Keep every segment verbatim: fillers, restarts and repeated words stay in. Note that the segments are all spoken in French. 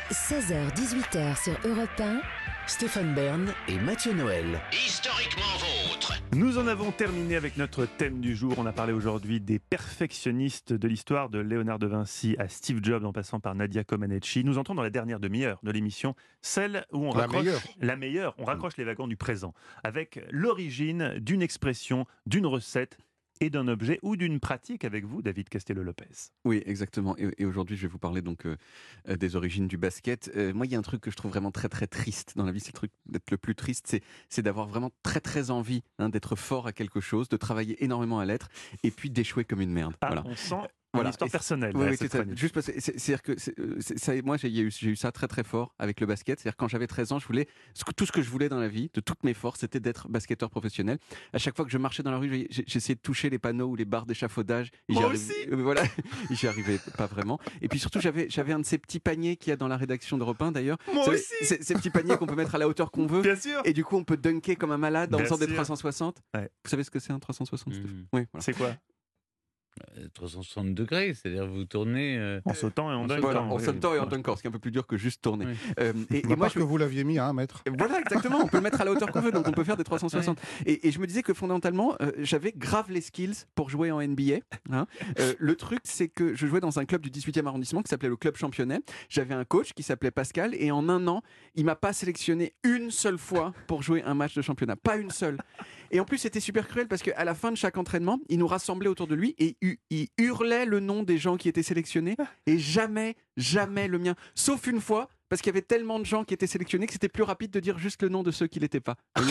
seize heures dix-huit heures sur Europe un. Stéphane Bern et Mathieu Noël. Historiquement vôtre. Nous en avons terminé avec notre thème du jour. On a parlé aujourd'hui des perfectionnistes de l'histoire, de Léonard de Vinci à Steve Jobs en passant par Nadia Comaneci. Nous entrons dans la dernière demi-heure de l'émission, celle où on La raccroche meilleure. la meilleure, on raccroche les wagons du présent avec l'origine d'une expression, d'une recette et d'un objet ou d'une pratique avec vous, David Castello-Lopez. Oui, exactement. Et, et aujourd'hui, je vais vous parler donc euh, euh, des origines du basket. Euh, moi, il y a un truc que je trouve vraiment très très triste dans la vie. C'est le truc d'être le plus triste, c'est, c'est d'avoir vraiment très très envie hein, d'être fort à quelque chose, de travailler énormément à l'être, et puis d'échouer comme une merde. Ah, Voilà. on sent Voilà. une histoire Et c'est- personnelle. Oui, là, oui, cette c'est ça. chronique. Juste parce que c'est, c'est-à-dire que c'est, euh, c'est- ça, moi, j'ai eu, j'ai eu ça très très fort avec le basket. C'est-à-dire quand j'avais treize ans, je voulais ce que- tout ce que je voulais dans la vie, de toutes mes forces, c'était d'être basketteur professionnel. À chaque fois que je marchais dans la rue, j'ai- j'essayais de toucher les panneaux ou les barres d'échafaudage. Et Moi j'y arrivais- aussi. euh, Voilà, j'y arrivais pas vraiment. Et puis surtout, j'avais j'avais un de ces petits paniers qu'il y a dans la rédaction d'Europe un d'ailleurs. Moi Vous savez, aussi. ces, ces petits paniers qu'on peut mettre à la hauteur qu'on veut. Bien sûr. Et du coup, on peut dunker comme un malade en Bien faisant des sûr. trois cent soixante. Ouais. Vous savez ce que c'est un trois cent soixante, Steph Mmh. Oui, voilà. C'est quoi? Euh, trois cent soixante degrés, c'est-à-dire vous tournez. euh, En sautant et en En dunkant. Voilà, en oui, sautant oui. et en dunkant, ce qui est un peu plus dur que juste tourner. Oui. Euh, et, et Bah, moi, parce je, que vous l'aviez mis à un mètre. Voilà, exactement. On peut le mettre à la hauteur qu'on veut, donc on peut faire des trois cent soixante. Et, et je me disais que fondamentalement, euh, j'avais grave les skills pour jouer en N B A. hein. Euh, le truc, c'est que je jouais dans un club du dix-huitième arrondissement qui s'appelait le Club Championnet. J'avais un coach qui s'appelait Pascal, et en un an, il m'a pas sélectionné une seule fois pour jouer un match de championnat. Pas une seule. Et en plus, c'était super cruel parce qu'à la fin de chaque entraînement, il nous rassemblait autour de lui et il, il hurlait le nom des gens qui étaient sélectionnés et jamais, jamais le mien. Sauf une fois, parce qu'il y avait tellement de gens qui étaient sélectionnés que c'était plus rapide de dire juste le nom de ceux qui l'étaient pas. Vous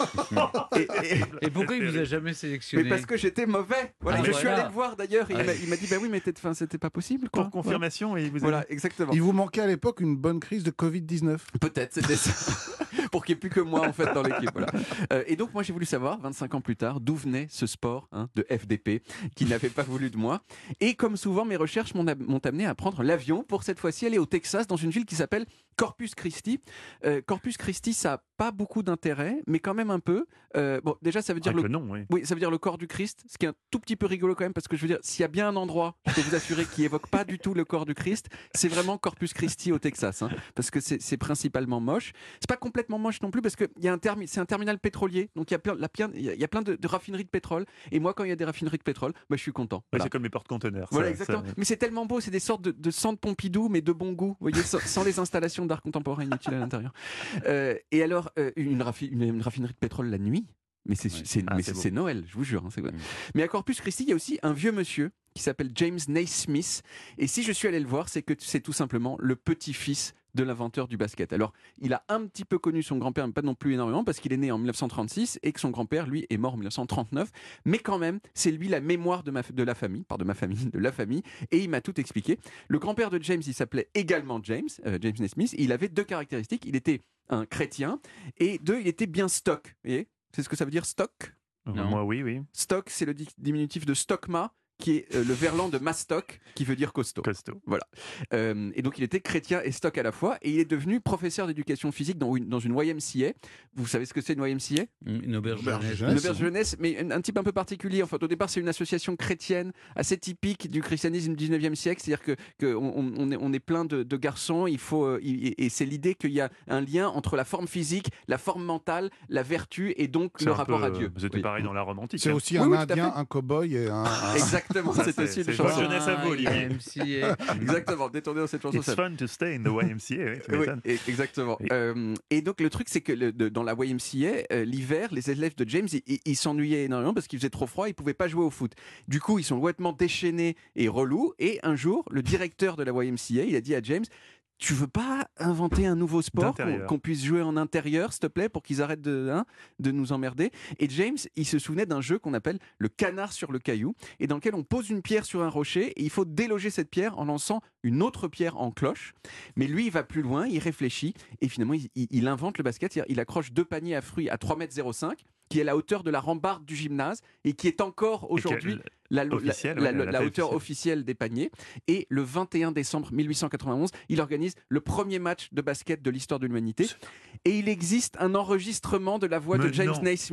voyez et, et- Et pourquoi il vous a jamais sélectionné? mais parce que j'étais mauvais. Voilà. Ah, je suis voilà. allé le voir d'ailleurs et il Ah, m'a- il m'a dit bah oui mais t'es- enfin, c'était pas possible quoi. Pour confirmation, et vous Voilà, avez... voilà, exactement. Il vous manquait à l'époque une bonne crise de covid dix-neuf. Peut-être, c'était ça. Pour qu'il n'y ait plus que moi en fait dans l'équipe. Voilà. Euh, et donc moi j'ai voulu savoir, vingt-cinq ans plus tard, d'où venait ce sport hein, de F D P qui n'avait pas voulu de moi. Et comme souvent, mes recherches m'ont, a- m'ont amené à prendre l'avion pour cette fois-ci aller au Texas dans une ville qui s'appelle Corpus Christi. Euh, Corpus Christi, ça n'a pas beaucoup d'intérêt, mais quand même un peu. Euh, bon, déjà ça veut dire Avec le le nom, oui. oui, ça veut dire le corps du Christ, ce qui est un tout petit peu rigolo quand même, parce que je veux dire, s'il y a bien un endroit, je peux vous assurer, qui évoque pas du tout le corps du Christ, c'est vraiment Corpus Christi au Texas, hein, parce que c'est, c'est principalement moche. C'est pas complètement moche non plus, parce que il y a un termi- c'est un terminal pétrolier, donc il y a plein, la plein- il y a- il y a plein de, de raffineries de pétrole, et moi, quand il y a des raffineries de pétrole, bah, je suis content. Ouais, Voilà. C'est comme les porte-conteneurs. Voilà, ça- exactement. ça- Mais c'est tellement beau, c'est des sortes de, de centres Pompidou, mais de bon goût, vous voyez, sans, sans les installations d'art contemporain inutiles à l'intérieur. Euh, et alors, euh, une, raffi- une- une raffinerie de pétrole la nuit, mais c'est, Ouais. c'est, Ah, mais c'est c'est, beau. c'est Noël, je vous jure. hein, c'est vrai. Mm. Mais à Corpus Christi, il y a aussi un vieux monsieur qui s'appelle James Naismith. Et si je suis allé le voir, c'est que c'est tout simplement le petit-fils de l'inventeur du basket. Alors, il a un petit peu connu son grand-père, mais pas non plus énormément, parce qu'il est né en dix-neuf cent trente-six et que son grand-père, lui, est mort en dix-neuf cent trente-neuf. Mais quand même, c'est lui la mémoire de, ma, de la famille, pardon, de ma famille, de la famille, et il m'a tout expliqué. Le grand-père de James, il s'appelait également James, euh, James Naismith. Il avait deux caractéristiques. Il était un chrétien, et deux, il était bien stock. Vous voyez ? C'est ce que ça veut dire, stock ? Non. Moi, oui, oui. Stock, c'est le di- diminutif de stockma, qui est euh, le verlan de mastoc, qui veut dire costaud. Costaud. Euh, et donc il était chrétien et stock à la fois, et il est devenu professeur d'éducation physique dans une, dans une Y M C A. Vous savez ce que c'est une Y M C A ? Une auberge Auberge jeunesse. jeunesse. Une auberge jeunesse, mais un, un type un peu particulier. Enfin, au départ, c'est une association chrétienne assez typique du christianisme du dix-neuvième siècle. C'est-à-dire que, que on, on- on est, on est plein de, de garçons. Il faut, euh, il- et c'est l'idée qu'il y a un lien entre la forme physique, la forme mentale, la vertu et donc C'est le un rapport peu, à Dieu. C'était Oui. pareil dans la Rome antique. C'est hein. aussi Oui, un oui, tout à Indien, fait. un cow-boy et un. un- Exactement, Ça, c'est c'est- aussi c'est une pas chanson. jeunesse à vous, Olivier. M C A. Exactement, détourné dans cette chanson. It's ça- fun to stay in the Y M C A. oui, tu Oui, m'étonnes. et- exactement. Et- Euh, et donc le truc, c'est que le- de- dans la Y M C A, euh, l'hiver, les élèves de James, ils, ils- ils s'ennuyaient énormément parce qu'il faisait trop froid, ils pouvaient pas jouer au foot. Du coup, ils sont complètement déchaînés et relous. Et un jour, le directeur de la Y M C A, il a dit à James: tu veux pas inventer un nouveau sport qu'on, D'intérieur. qu'on puisse jouer en intérieur, s'il te plaît, pour qu'ils arrêtent de, hein, de nous emmerder? Et James, il se souvenait d'un jeu qu'on appelle le canard sur le caillou, et dans lequel on pose une pierre sur un rocher, et il faut déloger cette pierre en lançant une autre pierre en cloche. Mais lui, il va plus loin, il réfléchit, et finalement, il, il- il invente le basket. C'est-à-dire, il accroche deux paniers à fruits à trois mètres zéro cinq, qui est la hauteur de la rambarde du gymnase, et qui est encore aujourd'hui quel- la, la- officielle, la- ouais, la- la la taille hauteur officielle des paniers. Et le vingt et un décembre mille huit cent quatre-vingt-onze, il organise le premier match de basket de l'histoire de l'humanité. Et il existe un enregistrement de la voix Mais de James non. Naismith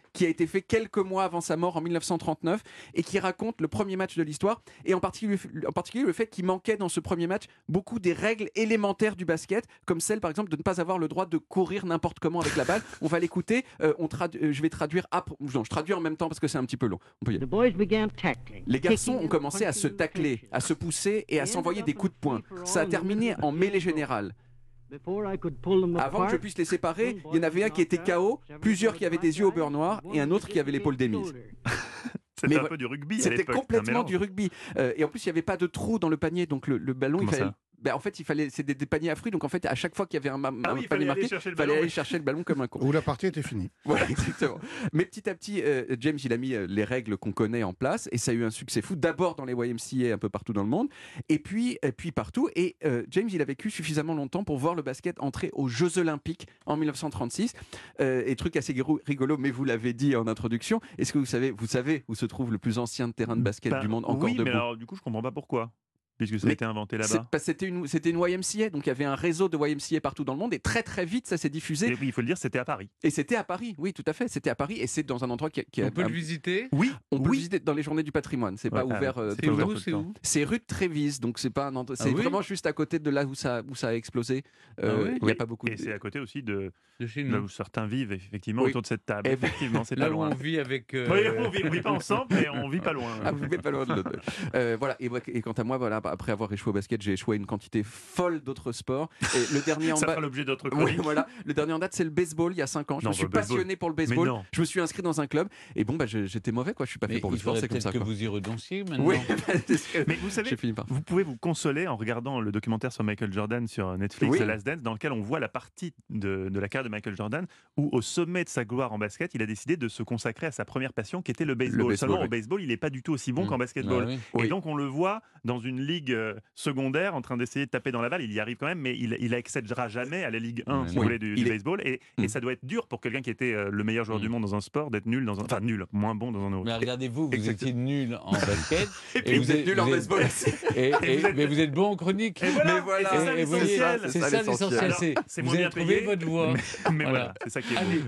qui a été fait quelques mois avant sa mort en mille neuf cent trente-neuf et qui raconte le premier match de l'histoire et en particulier, en particulier le fait qu'il manquait dans ce premier match beaucoup des règles élémentaires du basket, comme celle par exemple de ne pas avoir le droit de courir n'importe comment avec la balle. On va l'écouter, euh, on tradu- euh, je vais traduire, ah, non, je traduis en même temps parce que c'est un petit peu long. On peut y aller. Les garçons ont commencé à se tacler, à se pousser et à s'envoyer des coups de poing. Ça a terminé en mêlée générale. Avant que je puisse les séparer, il y en avait un qui était K O, plusieurs qui avaient des yeux au beurre noir et un autre qui avait l'épaule démise. C'était Mais un vo- peu du rugby à C'était l'époque, un complètement mélange. du rugby. Euh, et en plus, il n'y avait pas de trou dans le panier, donc le, le ballon, Comment il fallait. ça Ben, en fait, il fallait, c'est des, des paniers à fruits, donc en fait, à chaque fois qu'il y avait un, ma- Ah un oui, il panier fallait aller marqué, chercher le il fallait ballon, aller oui. chercher le ballon comme un con. Où la partie était finie. Voilà, exactement. Mais petit à petit, euh, James, il a mis euh, les règles qu'on connaît en place et ça a eu un succès fou. D'abord dans les Y M C A un peu partout dans le monde, et puis, et puis partout. Et euh, James, il a vécu suffisamment longtemps pour voir le basket entrer aux Jeux Olympiques en mille neuf cent trente-six. Euh, et truc assez giro- rigolo, mais vous l'avez dit en introduction. Est-ce que vous savez, vous savez où se trouve le plus ancien terrain de basket Ben, du monde encore oui, debout? mais alors du coup, je comprends pas pourquoi. Puisque ça a Mais été inventé C'est là-bas. parce que C'était une, c'était une Y M C A, donc il y avait un réseau de Y M C A partout dans le monde et très très vite ça s'est diffusé. Et oui, il faut le dire, c'était à Paris. Et c'était à Paris, oui, tout à fait. C'était à Paris et c'est dans un endroit qui, qui On a- peut a- le visiter. Oui, on peut oui. le visiter dans les journées du patrimoine. C'est pas Ouais, ouvert. ah, euh, c'est tout C'est le temps. où, tout le c'est temps. où C'est rue de Trévise, donc c'est pas un endroit. Ah C'est oui vraiment juste à côté de là où ça où ça a explosé. Euh, Ah oui Il n'y a Oui. pas beaucoup. Et de... c'est à côté aussi de De chez là nous. où certains vivent, effectivement, Oui. autour de cette table. Et- Effectivement, c'est pas Là où loin. on vit avec. euh, Oui, on vit, on vit pas ensemble, mais on vit pas loin. Ah, vous n'êtes pas loin de l'autre. Euh, voilà. Et, moi- et quant à moi, voilà, après avoir échoué au basket, j'ai échoué à une quantité folle d'autres sports. Et le dernier en Ça bas. fera l'objet d'autres Oui, chroniques. voilà. Le dernier en date, c'est le baseball. Il y a cinq ans, je Non, me suis bah, baseball. passionné pour le Mais baseball. non. Je me suis inscrit dans un club. Et bon, bah, je- j'étais mauvais, quoi. Je suis pas fait Mais pour le il sport. faudrait C'est comme peut-être ça. que quoi. vous y renonciez maintenant. Oui. c'est ce que Mais vous savez, J'ai fini par. vous pouvez vous consoler en regardant le documentaire sur Michael Jordan sur Netflix, Oui. The Last Dance, dans lequel on voit la partie de, de la carrière de Michael Jordan où, au sommet de sa gloire en basket, il a décidé de se consacrer à sa première passion qui était le baseball. baseball, Seulement, oui. au baseball, il n'est pas du tout aussi bon Mmh. qu'en basketball. Ah oui. Oui. Et donc, on le voit dans une ligue euh, secondaire en train d'essayer de taper dans la balle. Il y arrive quand même, mais il, il accédera jamais à la Ligue un, Ouais, si non. vous voulez, du, Il du est- baseball. Et, Mm. et ça doit être dur pour quelqu'un qui était euh, le meilleur joueur Mm. du monde dans un sport d'être nul dans un. Enfin, nul, moins bon dans un autre. Mais regardez-vous, vous Exactement. étiez nul en basket. Et vous êtes nul en baseball. Et, et- Et vous êtes- mais vous êtes bon en chronique. Et voilà, Mais voilà. et c'est ça Et- et vous voyez, l'essentiel. c'est ça l'essentiel. l'essentiel. C'est C'est vous moins avez bien trouvé payé, votre voie. Mais Voilà. voilà, c'est ça qui est beau. Allez.